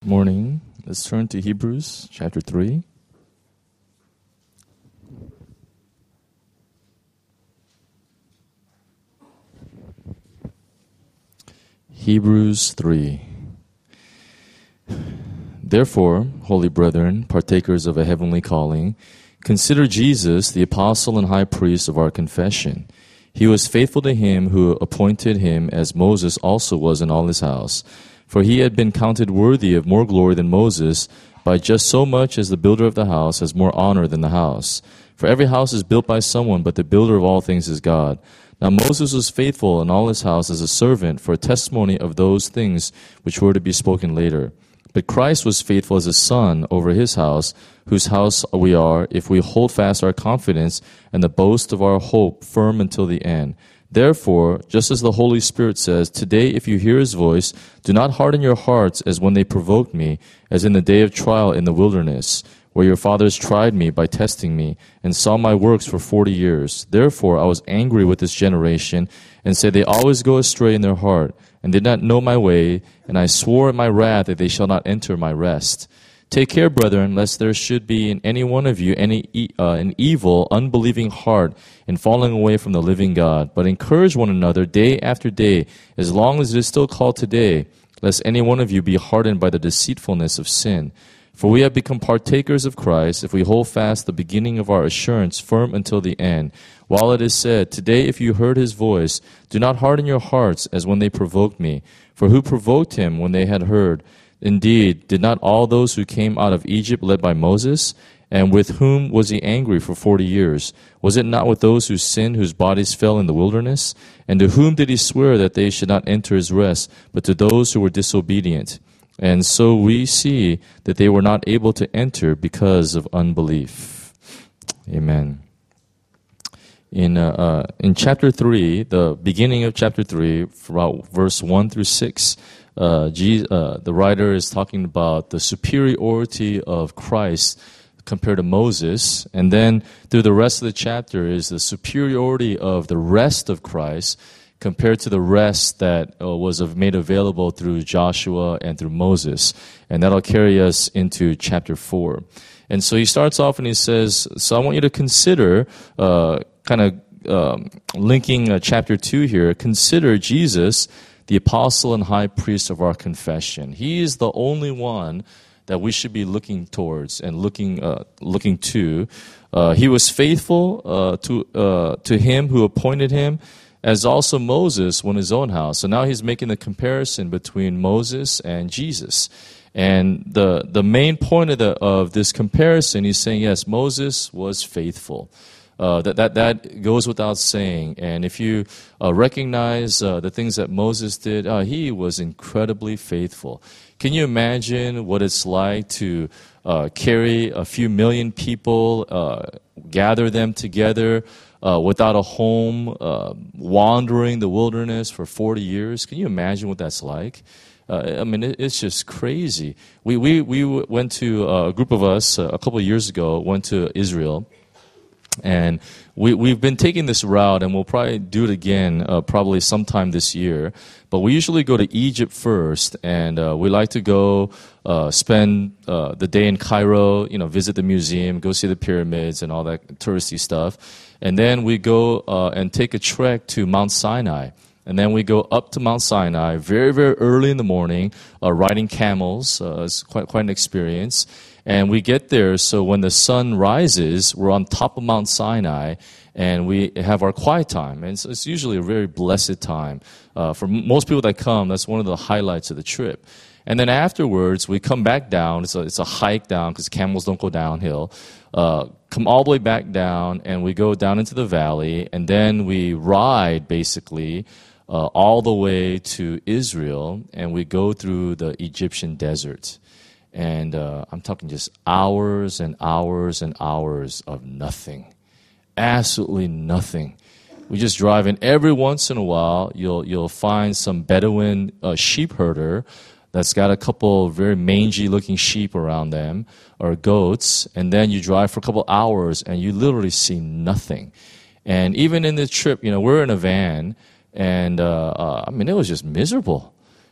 Morning. Let's turn to Hebrews chapter 3. Hebrews 3. Therefore, holy brethren, partakers of a heavenly calling, consider Jesus, the apostle and high priest of our confession. He was faithful to him who appointed him, as Moses also was in all his house. For he had been counted worthy of more glory than Moses, by just so much as the builder of the house has more honor than the house. For every house is built by someone, but the builder of all things is God. Now Moses was faithful in all his house as a servant for a testimony of those things which were to be spoken later. But Christ was faithful as a son over his house, whose house we are, if we hold fast our confidence and the boast of our hope firm until the end. Therefore, just as the Holy Spirit says, today if you hear his voice, do not harden your hearts as when they provoked me, as in the day of trial in the wilderness, where your fathers tried me by testing me, and saw my works for 40 years. Therefore I was angry with this generation, and said, they always go astray in their heart, and did not know my way, and I swore in my wrath that they shall not enter my rest. Take care, brethren, lest there should be in any one of you an evil, unbelieving heart in falling away from the living God. But encourage one another day after day, as long as it is still called today, lest any one of you be hardened by the deceitfulness of sin. For we have become partakers of Christ, if we hold fast the beginning of our assurance firm until the end. While it is said, today if you heard his voice, do not harden your hearts as when they provoked me. For who provoked him when they had heard? Indeed, did not all those who came out of Egypt led by Moses? And with whom was he angry for 40 years? Was it not with those who sinned, whose bodies fell in the wilderness? And to whom did he swear that they should not enter his rest, but to those who were disobedient? And so we see that they were not able to enter because of unbelief. Amen. In chapter 3, the beginning of chapter 3, from verse 1 through 6, the writer is talking about the superiority of Christ compared to Moses. And then through the rest of the chapter is the superiority of the rest of Christ compared to the rest that was made available through Joshua and through Moses. And that'll carry us into chapter 4. And so he starts off and he says, so I want you to consider, linking chapter 2 here, consider Jesus, the apostle and high priest of our confession. He is the only one that we should be looking towards and looking to. He was faithful to him who appointed him, as also Moses won his own house. So now he's making the comparison between Moses and Jesus. And the main point of this comparison, he's saying, yes, Moses was faithful. That goes without saying. And if you recognize the things that Moses did, he was incredibly faithful. Can you imagine what it's like to carry a few million people, gather them together without a home, wandering the wilderness for 40 years? Can you imagine what that's like? It's just crazy. We went to, a group of us, a couple of years ago, went to Israel. And we've been taking this route, and we'll probably do it again probably sometime this year. But we usually go to Egypt first, and we like to go spend the day in Cairo, visit the museum, go see the pyramids and all that touristy stuff. And then we go and take a trek to Mount Sinai. And then we go up to Mount Sinai very, very early in the morning, riding camels. It's quite an experience. And we get there, so when the sun rises, we're on top of Mount Sinai, and we have our quiet time. And so it's usually a very blessed time. For most people that come, that's one of the highlights of the trip. And then afterwards, we come back down. It's a hike down, because camels don't go downhill. Come all the way back down, and we go down into the valley, and then we ride, basically, all the way to Israel, and we go through the Egyptian desert. And I'm talking just hours and hours and hours of nothing. Absolutely nothing. We just drive, and every once in a while, you'll find some Bedouin sheep herder that's got a couple very mangy-looking sheep around them, or goats, and then you drive for a couple hours, and you literally see nothing. And even in the trip, we're in a van, and it was just miserable.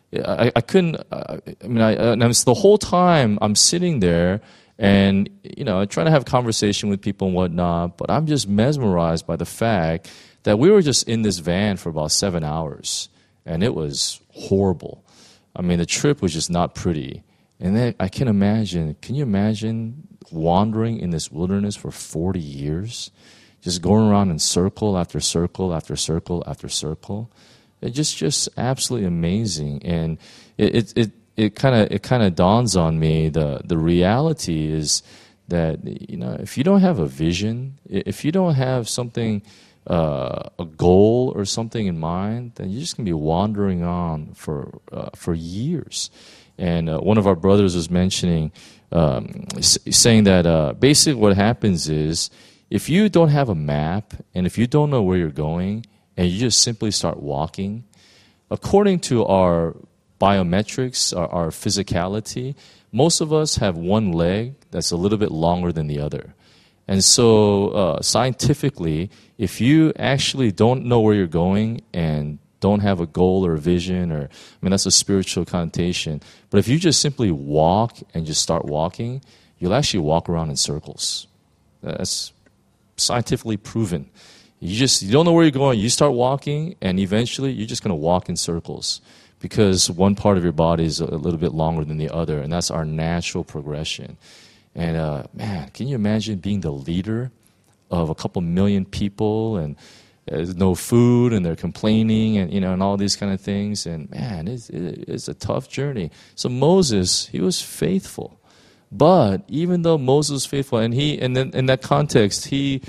I couldn't. And I'm, the whole time I'm sitting there, and trying to have conversation with people and whatnot. But I'm just mesmerized by the fact that we were just in this van for about 7 hours, and it was horrible. I mean, the trip was just not pretty. And then I can imagine. Can you imagine wandering in this wilderness for 40 years, just going around in circle after circle after circle after circle? It's just absolutely amazing, and it kind of dawns on me the reality is that if you don't have a vision, if you don't have something, a goal or something in mind, then you're just gonna be wandering on for years. And one of our brothers was mentioning, saying that basically what happens is if you don't have a map and if you don't know where you're going, and you just simply start walking, according to our biometrics, our physicality, most of us have one leg that's a little bit longer than the other. And so scientifically, if you actually don't know where you're going and don't have a goal or a vision, that's a spiritual connotation, but if you just simply walk and just start walking, you'll actually walk around in circles. That's scientifically proven. You don't know where you're going. You start walking, and eventually you're just going to walk in circles because one part of your body is a little bit longer than the other, and that's our natural progression. And man, can you imagine being the leader of a couple million people, and there's no food, and they're complaining, and and all these kind of things. And man, it's a tough journey. So Moses, he was faithful. But even though Moses was faithful, and then in that context, he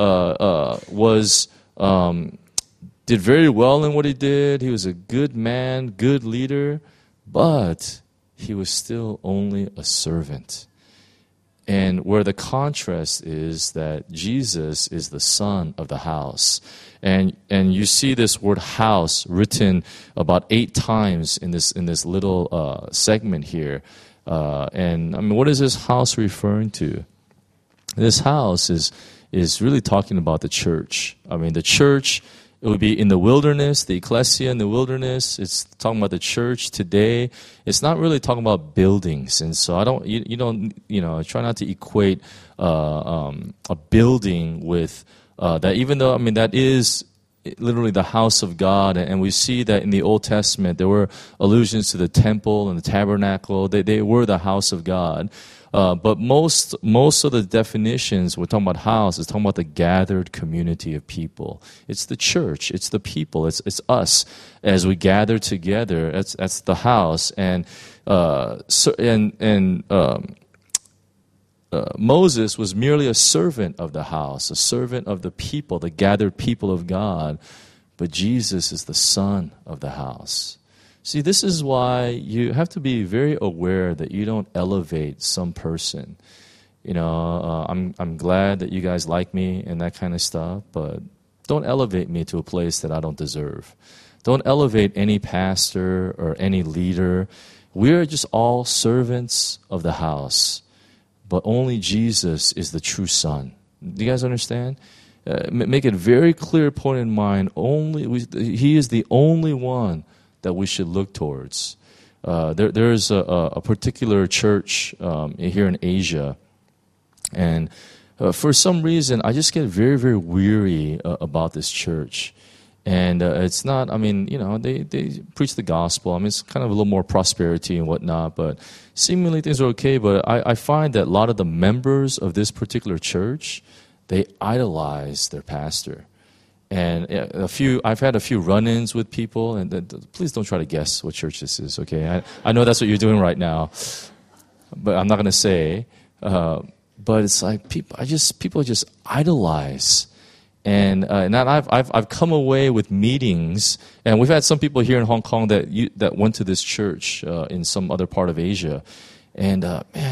did very well in what he did. He was a good man, good leader, but he was still only a servant. And where the contrast is that Jesus is the son of the house. And you see this word house written about 8 times in this little segment here. And what is this house referring to? This house is really talking about the church. The church, it would be in the wilderness, the ecclesia in the wilderness. It's talking about the church today. It's not really talking about buildings. And so try not to equate a building with that, even though, that is literally the house of God, and we see that in the Old Testament there were allusions to the temple and the tabernacle. They were the house of God, but most of the definitions we're talking about house is talking about the gathered community of people. It's the church, it's the people, it's us as we gather together. That's the house, and Moses was merely a servant of the house, a servant of the people, the gathered people of God. But Jesus is the son of the house. See, this is why you have to be very aware that you don't elevate some person. I'm glad that you guys like me and that kind of stuff, but don't elevate me to a place that I don't deserve. Don't elevate any pastor or any leader. We're just all servants of the house. But only Jesus is the true son. Do you guys understand? Make it very clear point in mind. He is the only one that we should look towards. There's a particular church here in Asia, and for some reason, I just get very, very weary about this church. And it's not, they preach the gospel. It's kind of a little more prosperity and whatnot, but seemingly things are okay. But I find that a lot of the members of this particular church, they idolize their pastor. And I've had a few run-ins with people, and please don't try to guess what church this is, okay? I know that's what you're doing right now, but I'm not going to say. But it's like people just idolize. And I've come away with meetings, and we've had some people here in Hong Kong that went to this church in some other part of Asia, and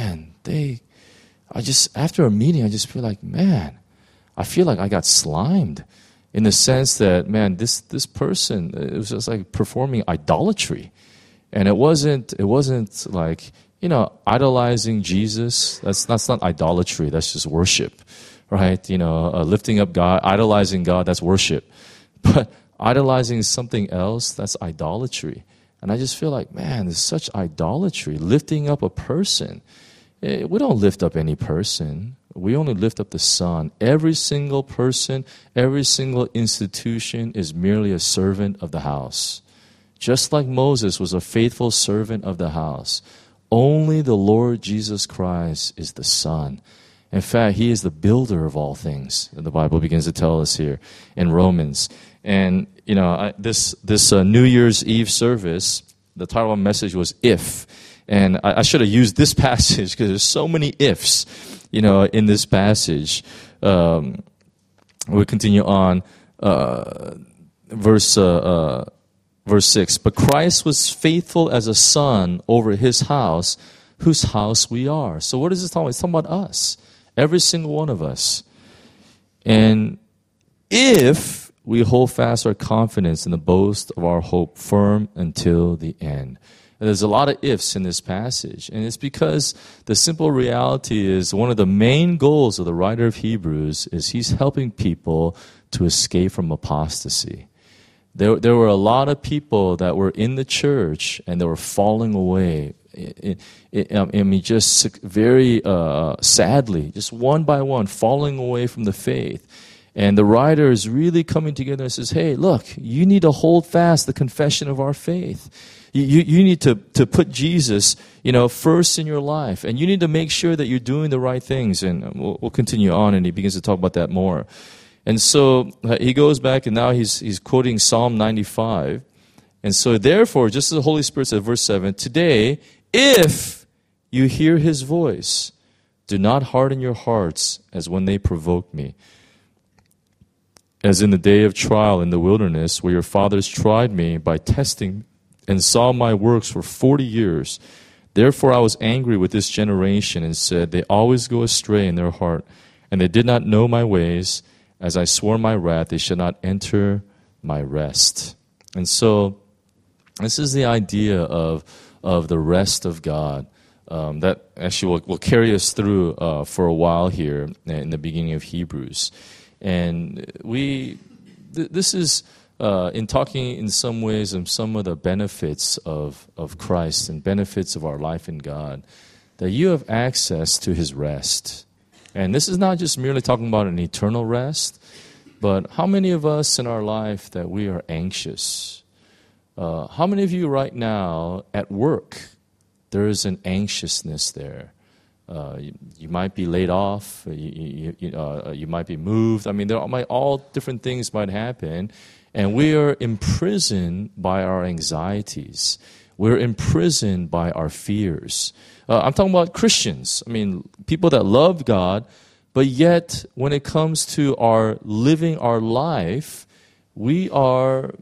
after a meeting I just feel like, man, I feel like I got slimed, in the sense that, man, this person, it was just like performing idolatry, and it wasn't like idolizing Jesus. That's not idolatry. That's just worship. Right, lifting up God, idolizing God, that's worship. But idolizing something else, that's idolatry. And I just feel like, man, there's such idolatry, lifting up a person. We don't lift up any person. We only lift up the Son. Every single person, every single institution is merely a servant of the house. Just like Moses was a faithful servant of the house, only the Lord Jesus Christ is the Son. In fact, He is the builder of all things. The Bible begins to tell us here in Romans. And, this New Year's Eve service, the title of my message was If. And I should have used this passage because there's so many ifs, in this passage. We'll continue on, verse 6. But Christ was faithful as a son over His house, whose house we are. So what is this talking about? It's talking about us. Every single one of us. And if we hold fast our confidence in the boast of our hope firm until the end. And there's a lot of ifs in this passage. And it's because the simple reality is one of the main goals of the writer of Hebrews is he's helping people to escape from apostasy. There were a lot of people that were in the church and they were falling away. Just very sadly, just one by one, falling away from the faith. And the writer is really coming together and says, hey, look, you need to hold fast the confession of our faith. You need to put Jesus, first in your life. And you need to make sure that you're doing the right things. And we'll continue on, and he begins to talk about that more. And so he goes back, and now he's quoting Psalm 95. And so therefore, just as the Holy Spirit said, verse 7, today, if you hear His voice, do not harden your hearts as when they provoked me. As in the day of trial in the wilderness, where your fathers tried me by testing and saw my works for 40 years. Therefore I was angry with this generation and said, they always go astray in their heart, and they did not know my ways. As I swore in my wrath, they shall not enter my rest. And so this is the idea of the rest of God that actually will carry us through for a while here in the beginning of Hebrews. And this is in talking in some ways of some of the benefits of Christ and benefits of our life in God, that you have access to His rest. And this is not just merely talking about an eternal rest, but how many of us in our life that we are anxious? How many of you right now at work, there is an anxiousness there? You might be laid off. You might be moved. All different things might happen, and we are imprisoned by our anxieties. We're imprisoned by our fears. I'm talking about Christians. People that love God, but yet when it comes to our living our life, we are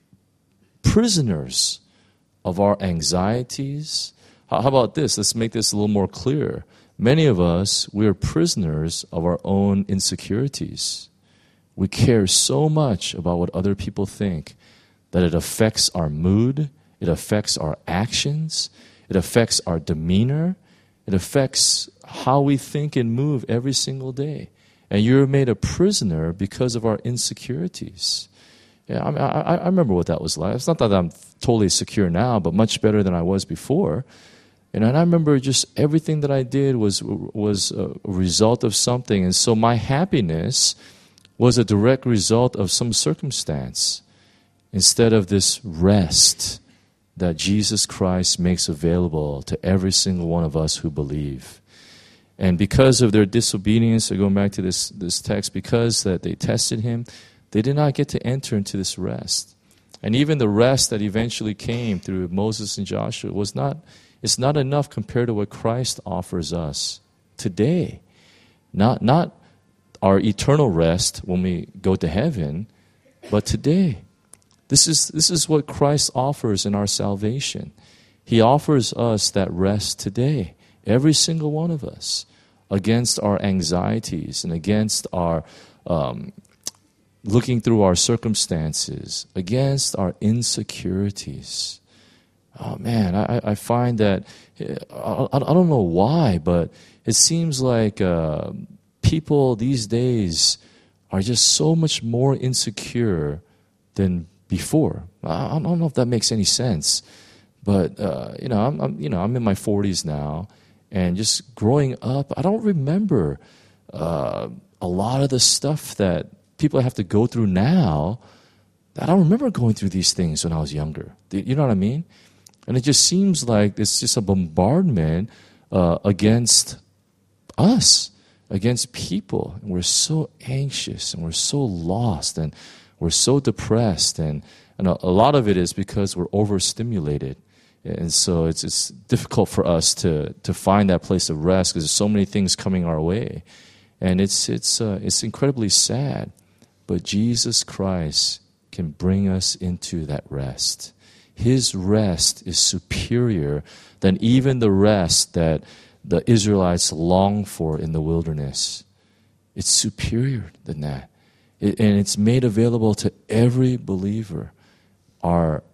prisoners of our anxieties. How about this? Let's make this a little more clear. Many of us, we are prisoners of our own insecurities. We care so much about what other people think that it affects our mood, it affects our actions, it affects our demeanor, it affects how we think and move every single day. And you're made a prisoner because of our insecurities. Yeah, I remember what that was like. It's not that I'm totally secure now, but much better than I was before. And I remember just everything that I did was a result of something. And so my happiness was a direct result of some circumstance instead of this rest that Jesus Christ makes available to every single one of us who believe. And because of their disobedience, going back to this text, because that they tested Him, they did not get to enter into this rest. And even the rest that eventually came through Moses and Joshua it's not enough compared to what Christ offers us today. Not our eternal rest when we go to heaven, but today. This is what Christ offers in our salvation. He offers us that rest today, every single one of us, against our anxieties and against our looking through our circumstances, against our insecurities. Oh man, I find that, I don't know why, but it seems like people these days are just so much more insecure than before. I don't know if that makes any sense. But I'm in my 40s now, and just growing up, I don't remember a lot of the stuff that people have to go through now. I don't remember going through these things when I was younger. You know what I mean? And it just seems like it's just a bombardment against us, against people. And we're so anxious, and we're so lost, and we're so depressed. And a lot of it is because we're overstimulated. And so it's difficult for us to find that place of rest because there's so many things coming our way. And it's incredibly sad. But Jesus Christ can bring us into that rest. His rest is superior than even the rest that the Israelites long for in the wilderness. It's superior than that. And it's made available to every believer. Our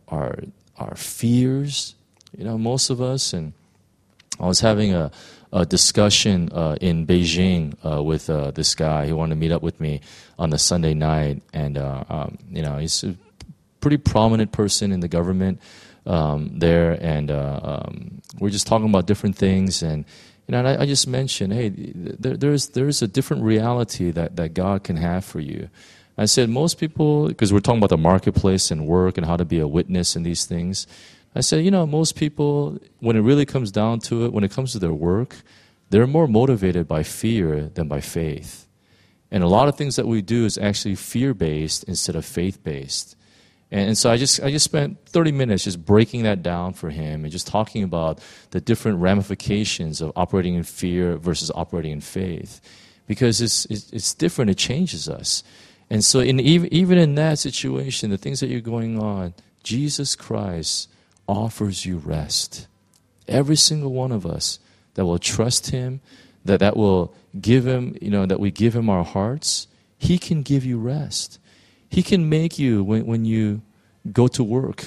fears, most of us, and I was having a discussion in Beijing with this guy. He wanted to meet up with me on the Sunday night, and he's a pretty prominent person in the government there, and we're just talking about different things, and I just mentioned, hey, there's a different reality that God can have for you. I said most people, because we're talking about the marketplace and work and how to be a witness in these things. I said, most people, when it really comes down to it, when it comes to their work, they're more motivated by fear than by faith. And a lot of things that we do is actually fear-based instead of faith-based. And so I just spent 30 minutes just breaking that down for him and just talking about the different ramifications of operating in fear versus operating in faith. Because it's different, it changes us. And so even in that situation, the things that you're going on, Jesus Christ offers you rest. Every single one of us that will trust him, that will give him, that we give him our hearts, he can give you rest. He can make you, when you go to work,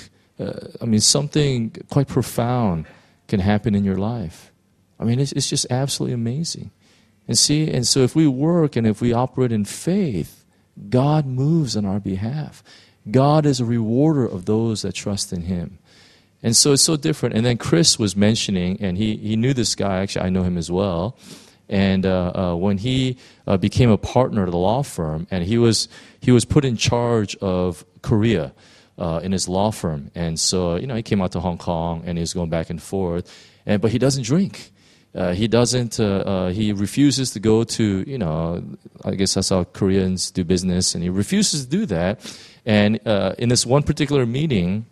something quite profound can happen in your life. It's just absolutely amazing. And so if we work and if we operate in faith, God moves on our behalf. God is a rewarder of those that trust in him. And so it's so different. And then Chris was mentioning, and he knew this guy. Actually, I know him as well. And when he became a partner at the law firm, and he was put in charge of Korea in his law firm. And so, he came out to Hong Kong, and he was going back and forth. But he doesn't drink. He doesn't. He refuses to go to, I guess that's how Koreans do business, and he refuses to do that. And in this one particular meeting,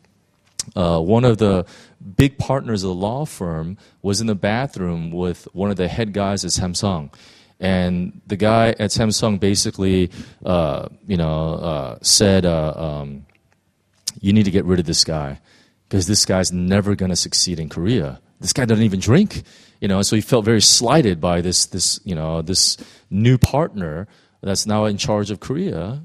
one of the big partners of the law firm was in the bathroom with one of the head guys at Samsung. And the guy at Samsung basically, said, you need to get rid of this guy because this guy's never going to succeed in Korea. This guy doesn't even drink. So he felt very slighted by this new partner that's now in charge of Korea,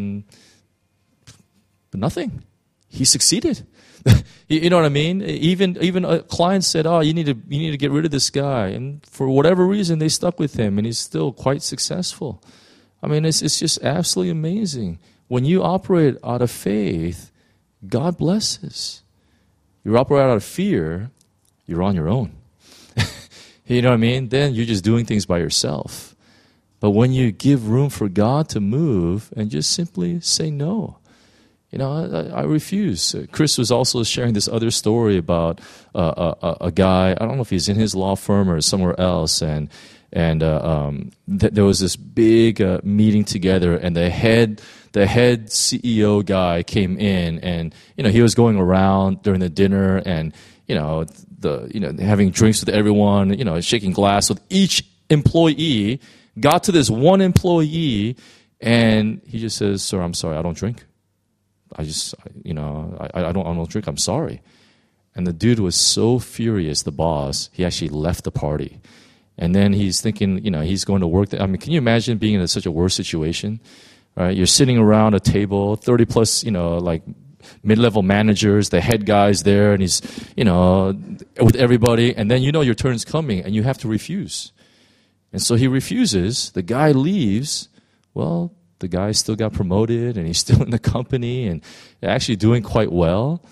but nothing. He succeeded. You know what I mean? Even a client said, "Oh, you need to get rid of this guy," and for whatever reason, they stuck with him, and he's still quite successful. It's just absolutely amazing. When you operate out of faith, God blesses. You operate out of fear, you're on your own. You know what I mean? Then you're just doing things by yourself. But when you give room for God to move and just simply say no, I refuse. Chris was also sharing this other story about a guy. I don't know if he's in his law firm or somewhere else, and there was this big meeting together, and the head CEO guy came in, and he was going around during the dinner, and having drinks with everyone, shaking glass with each employee. Got to this one employee, and he just says, "Sir, I'm sorry, I don't drink. I don't drink. I'm sorry." And the dude was so furious, the boss, he actually left the party. And then he's thinking, he's going to work. Can you imagine being in such a worse situation? Right? You're sitting around a table, 30 plus, like mid-level managers, the head guy's there, and he's, with everybody. And then your turn's coming, and you have to refuse. And so he refuses. The guy leaves. Well, the guy still got promoted, and he's still in the company, and actually doing quite well.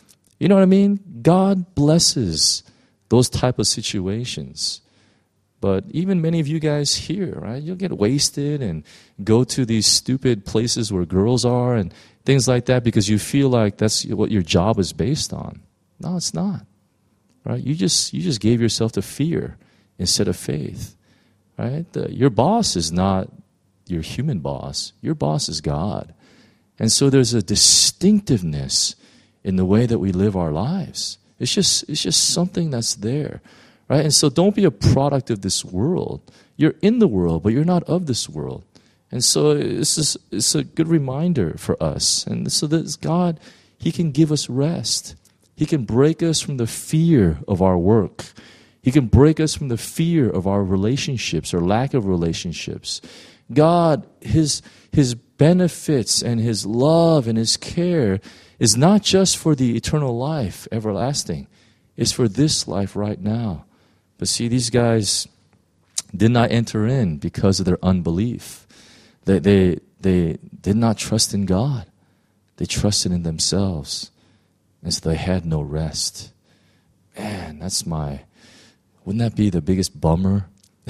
You know what I mean? God blesses those type of situations. But even many of you guys here, right? You'll get wasted and go to these stupid places where girls are and things like that because you feel like that's what your job is based on. No, it's not. Right? You just gave yourself to fear instead of faith. Right? Your boss is not your human boss. Your boss is God. And so there's a distinctiveness in the way that we live our lives. It's just something that's there. Right? And so don't be a product of this world. You're in the world, but you're not of this world. And so it's a good reminder for us. And so that God, He can give us rest. He can break us from the fear of our work. He can break us from the fear of our relationships or lack of relationships. God, His benefits and His love and His care is not just for the eternal life, everlasting. It's for this life right now. But see, these guys did not enter in because of their unbelief. They did not trust in God. They trusted in themselves. And so they had no rest. Man, wouldn't that be the biggest bummer?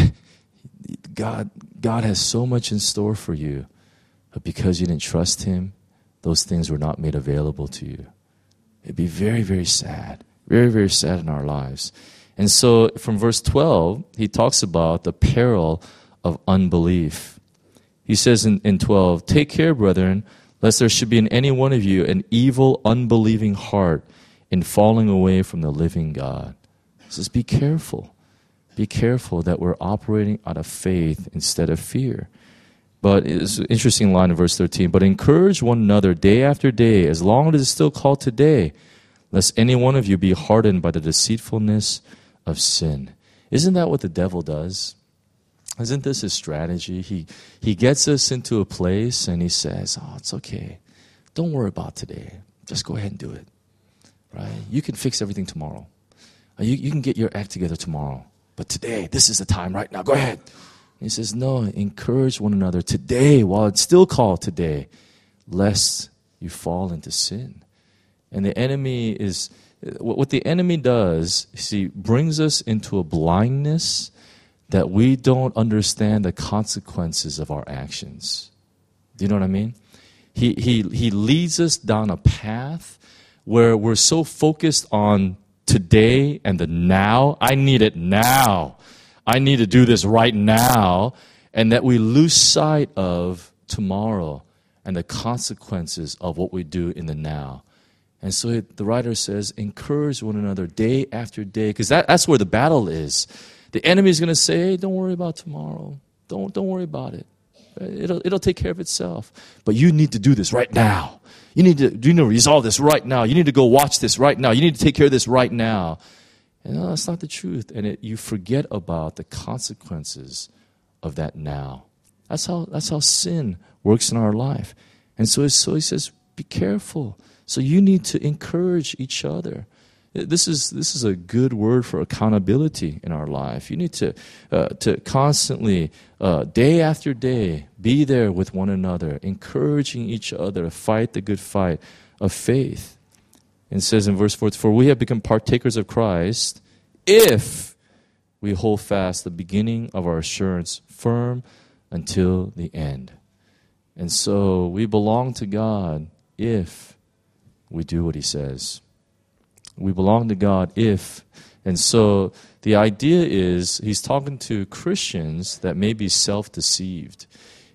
God has so much in store for you. But because you didn't trust Him, those things were not made available to you. It'd be very, very sad. Very, very sad in our lives. And so from verse 12, he talks about the peril of unbelief. He says in 12, "Take care, brethren, lest there should be in any one of you an evil, unbelieving heart in falling away from the living God." He says, be careful. Be careful that we're operating out of faith instead of fear. But it's an interesting line in verse 13. "But encourage one another day after day, as long as it is still called today, lest any one of you be hardened by the deceitfulness of sin." Isn't that what the devil does? Isn't this his strategy? He gets us into a place and he says, "Oh, it's okay. Don't worry about today. Just go ahead and do it. Right? You can fix everything tomorrow. You can get your act together tomorrow. But today, this is the time right now. Go ahead." And he says, no, encourage one another today while it's still called today, lest you fall into sin. And the enemy is... What the enemy does is he brings us into a blindness that we don't understand the consequences of our actions. Do you know what I mean? He leads us down a path where we're so focused on today and the now. I need it now. I need to do this right now. And that we lose sight of tomorrow and the consequences of what we do in the now. And so the writer says, encourage one another day after day, because that's where the battle is. The enemy is going to say, "Hey, don't worry about tomorrow. Don't worry about it. It'll take care of itself. But you need to do this right now. You need to resolve this right now. You need to go watch this right now. You need to take care of this right now." And no, that's not the truth. And you forget about the consequences of that now. That's how sin works in our life. And so he says, be careful. So you need to encourage each other. This is a good word for accountability in our life. You need to constantly, day after day, be there with one another, encouraging each other to fight the good fight of faith. And it says in verse 4, "For we have become partakers of Christ if we hold fast the beginning of our assurance firm until the end." And so we belong to God if we do what He says. We belong to God if. And so the idea is he's talking to Christians that may be self-deceived.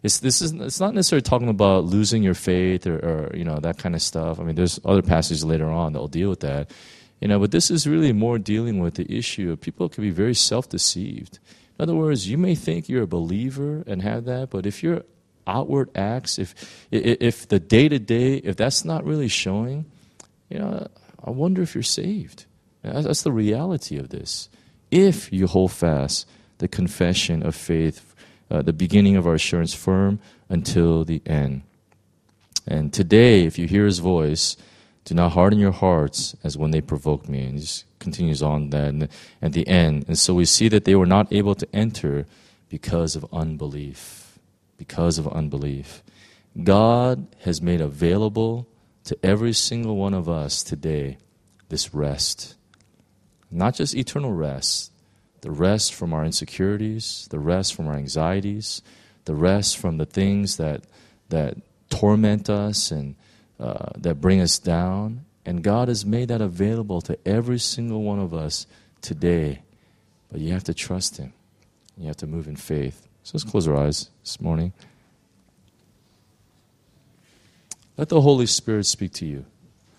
It's not necessarily talking about losing your faith or that kind of stuff. I mean, there's other passages later on that will deal with that. But this is really more dealing with the issue of people can be very self-deceived. In other words, you may think you're a believer and have that, but if your outward acts, if the day-to-day, if that's not really showing, I wonder if you're saved. That's the reality of this. If you hold fast the confession of faith, the beginning of our assurance firm until the end. And today, if you hear His voice, do not harden your hearts as when they provoked me. And He just continues on that at the end. And so we see that they were not able to enter because of unbelief. Because of unbelief. God has made available to every single one of us today this rest. Not just eternal rest, the rest from our insecurities, the rest from our anxieties, the rest from the things that torment us and that bring us down. And God has made that available to every single one of us today. But you have to trust Him. You have to move in faith. So let's close our eyes this morning. Let the Holy Spirit speak to you.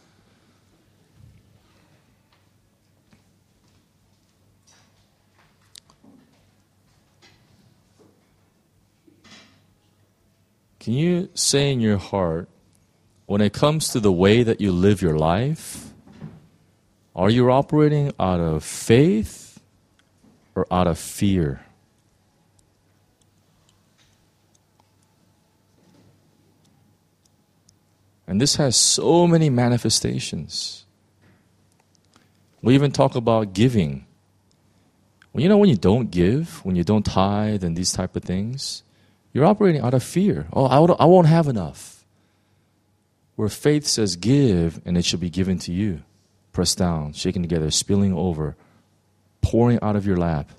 Can you say in your heart, when it comes to the way that you live your life, are you operating out of faith or out of fear? And this has so many manifestations. We even talk about giving. Well, you know, when you don't give, when you don't tithe and these type of things, you're operating out of fear. Oh, I won't have enough. Where faith says give and it shall be given to you. Pressed down, shaken together, spilling over, pouring out of your lap.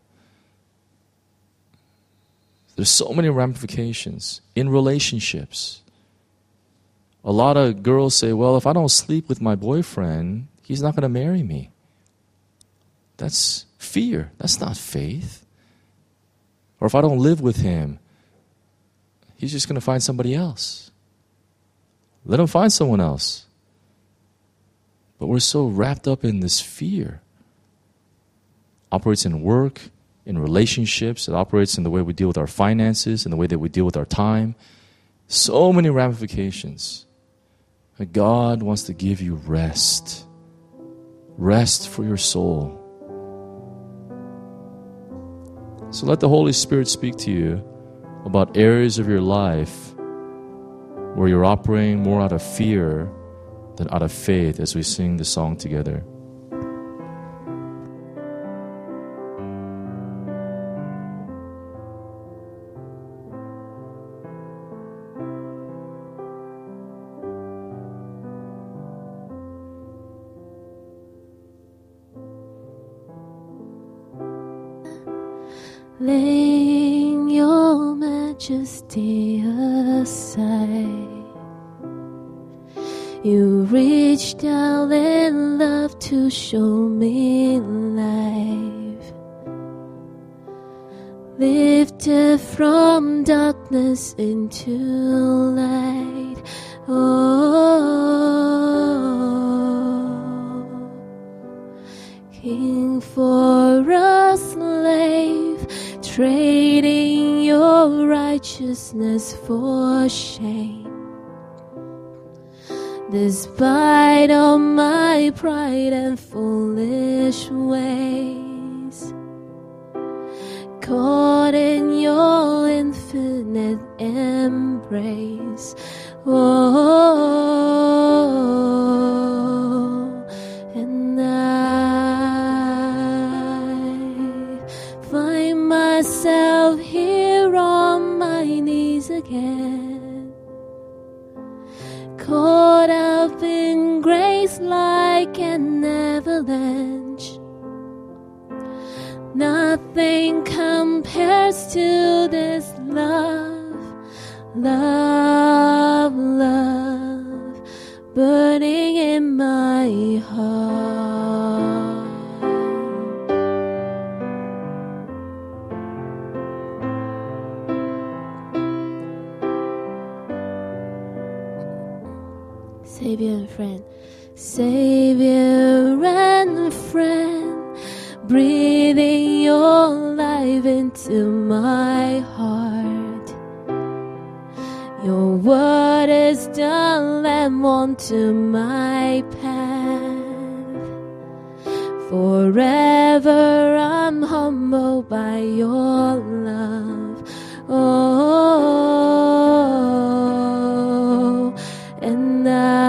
There's so many ramifications in relationships. A lot of girls say, well, if I don't sleep with my boyfriend, he's not going to marry me. That's fear. That's not faith. Or if I don't live with him, he's just going to find somebody else. Let him find someone else. But we're so wrapped up in this fear. Operates in work, in relationships. It operates in the way we deal with our finances, in the way that we deal with our time. So many ramifications. But God wants to give you rest. Rest for your soul. So let the Holy Spirit speak to you about areas of your life where you're operating more out of fear than out of faith as we sing the song together. Laying your majesty aside, you reached out in love to show me life. Lifted from darkness into light. Oh, King for a slave, trading your righteousness for shame. Despite all my pride and foolish ways, caught in your infinite embrace. Oh, and I find myself here on my knees again, caught up in grace like an avalanche. Nothing compares to this love, love, love, burning in my heart. Savior and friend, Savior and friend, breathing your life into my heart. Your word is the lamp unto my path. Forever I'm humbled by your love. Oh, and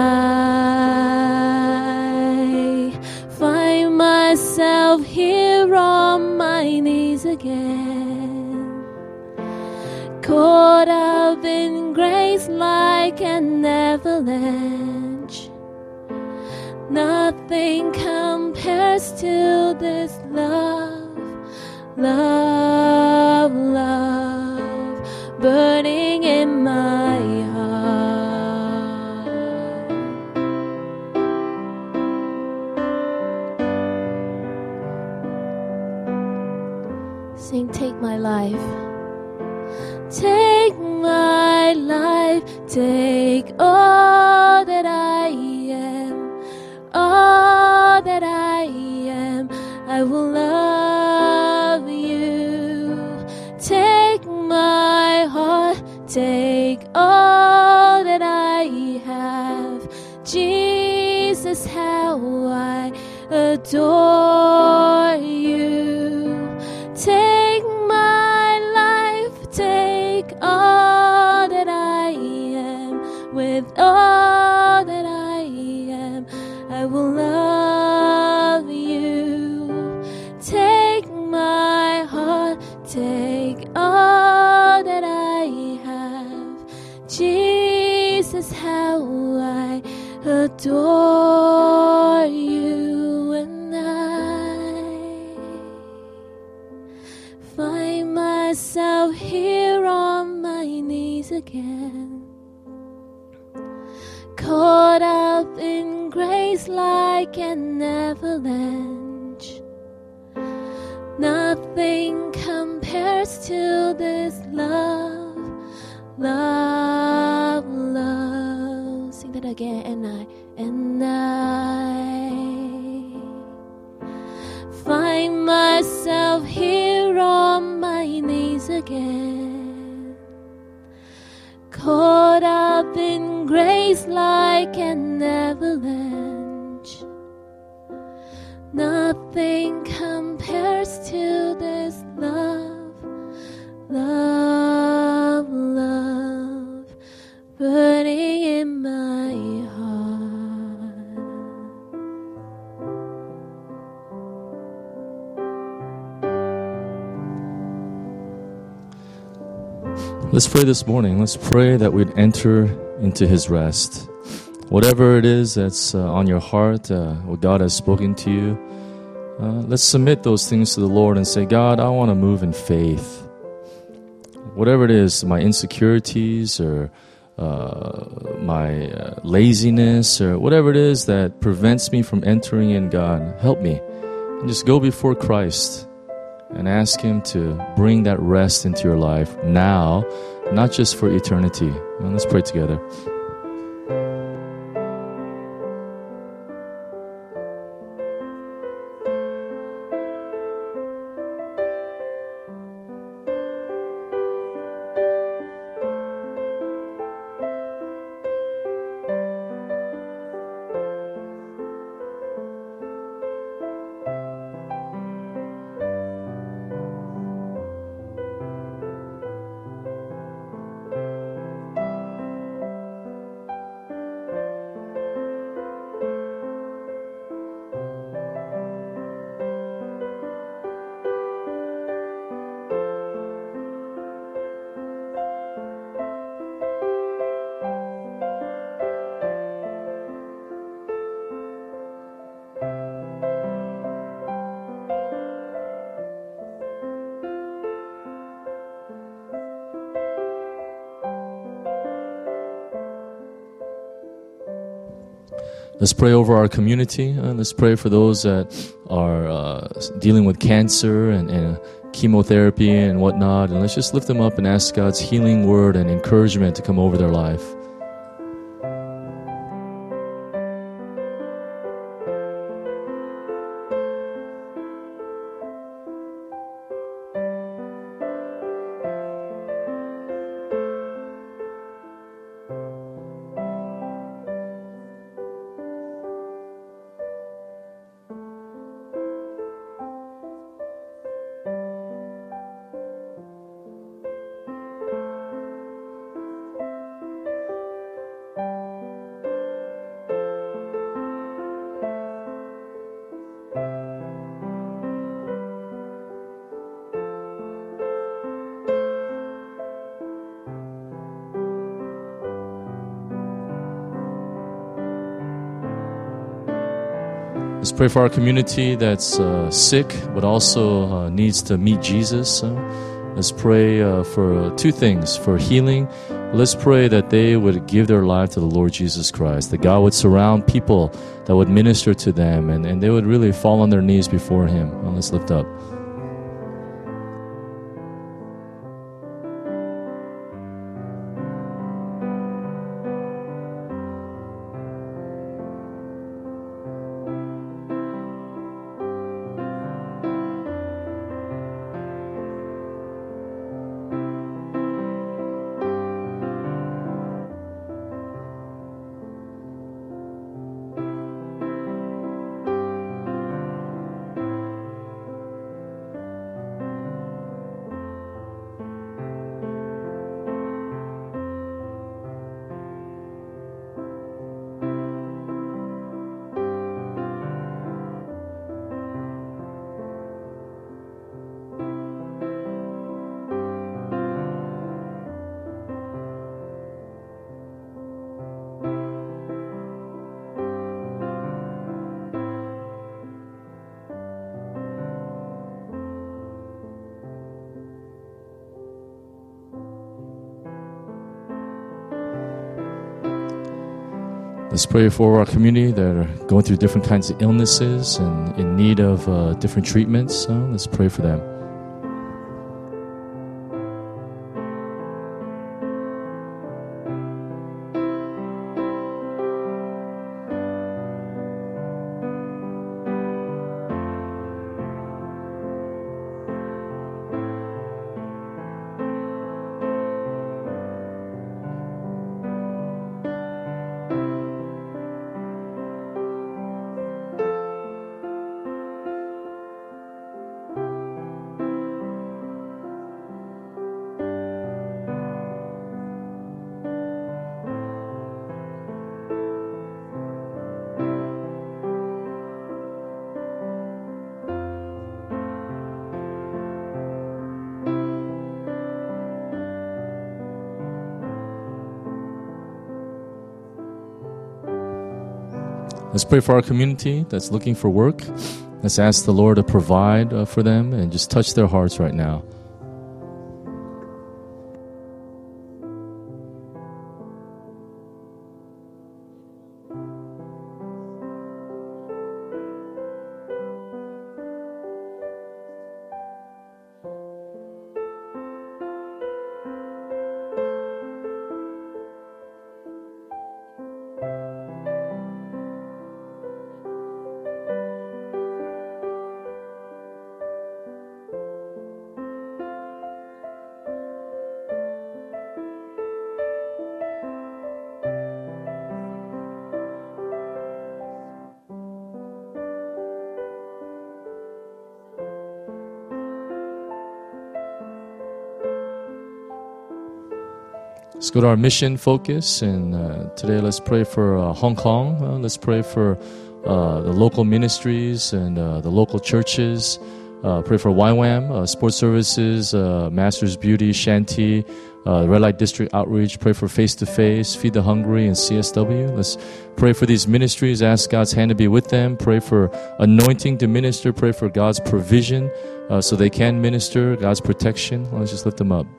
I find myself here on my knees again, caught up in grace like an avalanche. Nothing compares to this love, love, love, burning in my heart. Sing, take my life. Take my life, take all that I am, all that I am, I will love you. Take my heart, take all that I have, Jesus, how I adore you. Take my life, take all that I am, with all that I am, I will love you. Take my heart, take all that I have, Jesus, how I adore you. And I find myself here on my knees again, caught up in grace like an avalanche. Nothing compares to this love, love, love. Sing that again. And I find myself here on my knees again, caught up in grace like an avalanche. Nothing compares to this love, love, love, burning in my heart. Let's pray this morning. Let's pray that we'd enter into His rest. Whatever it is that's on your heart, what God has spoken to you, let's submit those things to the Lord and say, God, I want to move in faith. Whatever it is, my insecurities or my laziness or whatever it is that prevents me from entering in, God, help me. And just go before Christ and ask Him to bring that rest into your life now, not just for eternity. And let's pray together. Let's pray over our community. Let's pray for those that are dealing with cancer and chemotherapy and whatnot. And let's just lift them up and ask God's healing word and encouragement to come over their life. Let's pray for our community that's sick, but also needs to meet Jesus. Let's pray for two things, for healing. Let's pray that they would give their life to the Lord Jesus Christ, that God would surround people that would minister to them, and they would really fall on their knees before Him. Well, let's lift up. Let's pray for our community that are going through different kinds of illnesses and in need of different treatments. Let's pray for them. Let's pray for our community that's looking for work. Let's ask the Lord to provide for them and just touch their hearts right now. Let's go to our mission focus, and today let's pray for Hong Kong. Let's pray for the local ministries and the local churches. Pray for YWAM, Sports Services, Masters Beauty, Shanty, Red Light District Outreach. Pray for Face to Face, Feed the Hungry, and CSW. Let's pray for these ministries. Ask God's hand to be with them. Pray for anointing to minister. Pray for God's provision so they can minister, God's protection. Let's just lift them up.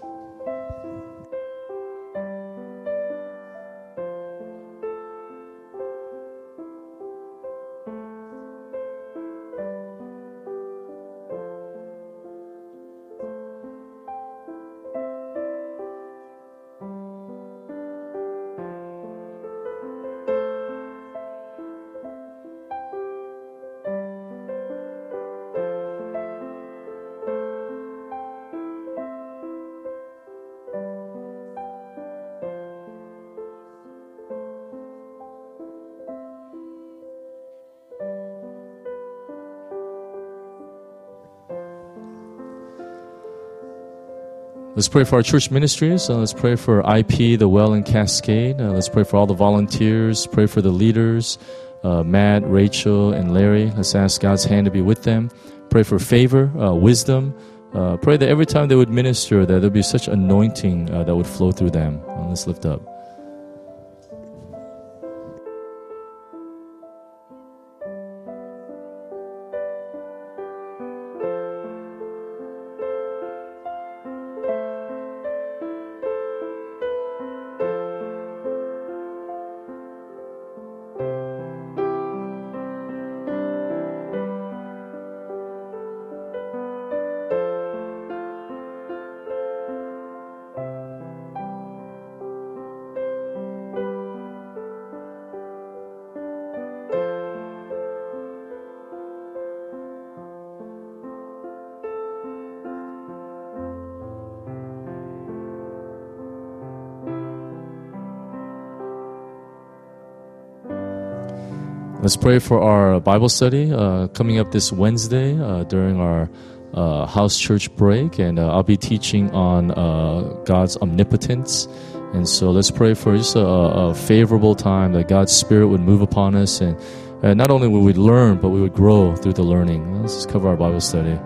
Let's pray for our church ministries. Let's pray for IP, The Well, and Cascade. Let's pray for all the volunteers. Pray for the leaders, Matt, Rachel, and Larry. Let's ask God's hand to be with them. Pray for favor, wisdom. Pray that every time they would minister, that there would be such anointing that would flow through them. Let's lift up. Let's pray for our Bible study coming up this Wednesday during our house church break, and I'll be teaching on God's omnipotence. And so let's pray for just a favorable time that God's Spirit would move upon us, and not only would we learn, but we would grow through the learning. Let's just cover our Bible study.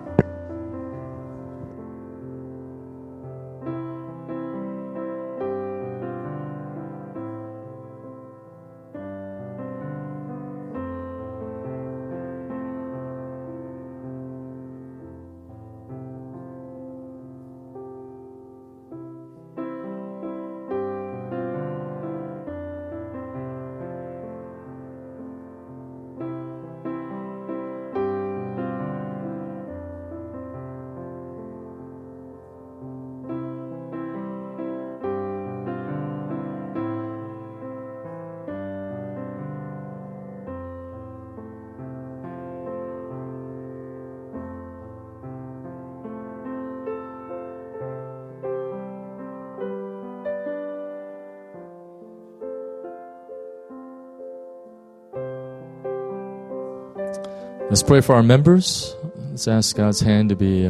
Let's pray for our members. Let's ask God's hand to be...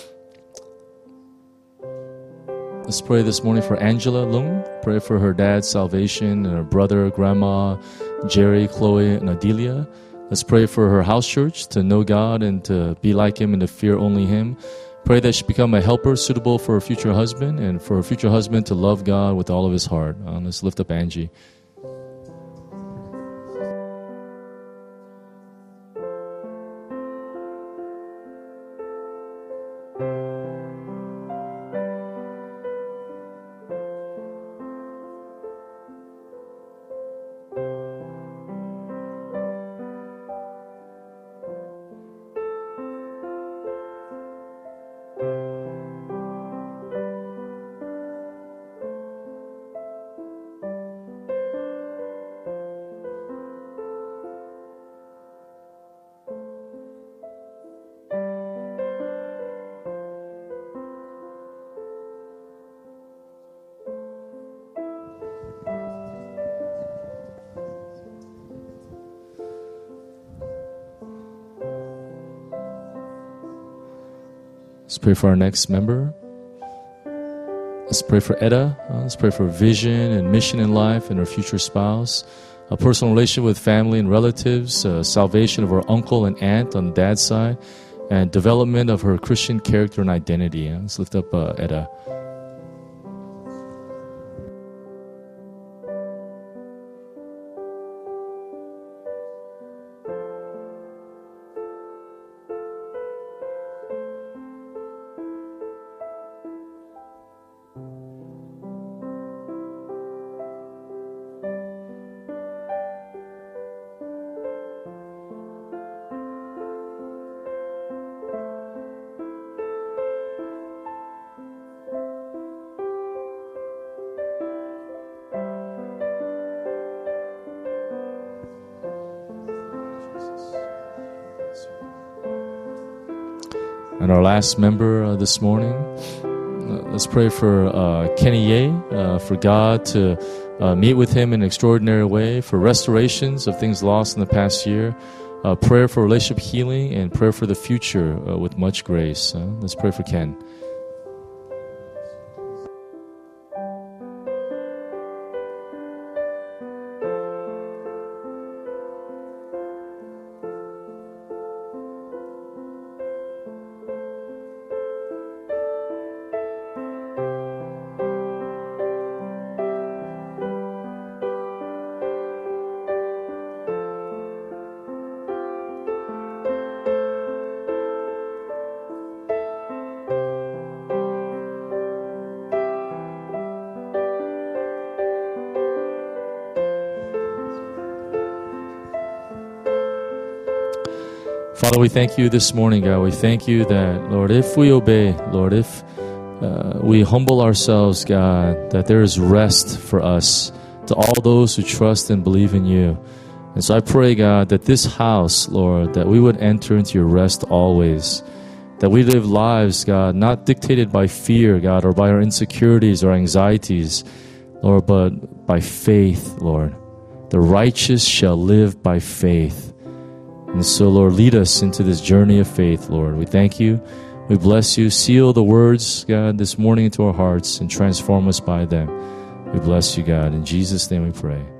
Let's pray this morning for Angela Lung. Pray for her dad's salvation and her brother, grandma, Jerry, Chloe, and Adelia. Let's pray for her house church to know God and to be like Him and to fear only Him. Pray that she become a helper suitable for her future husband, and for her future husband to love God with all of his heart. Let's lift up Angie. Let's pray for our next member. Let's pray for Etta. Let's pray for vision and mission in life and her future spouse. A personal relationship with family and relatives. Salvation of her uncle and aunt on dad's side. And development of her Christian character and identity. Let's lift up Etta. And our last member this morning, let's pray for Kenny Ye, for God to meet with him in an extraordinary way, for restorations of things lost in the past year, prayer for relationship healing, and prayer for the future with much grace. Let's pray for Ken. Father, we thank you this morning, God. We thank you that, Lord, if we obey, Lord, if we humble ourselves, God, that there is rest for us, to all those who trust and believe in you. And so I pray, God, that this house, Lord, that we would enter into your rest always, that we live lives, God, not dictated by fear, God, or by our insecurities or anxieties, Lord, but by faith, Lord. The righteous shall live by faith. And so, Lord, lead us into this journey of faith, Lord. We thank you. We bless you. Seal the words, God, this morning into our hearts and transform us by them. We bless you, God. In Jesus' name we pray.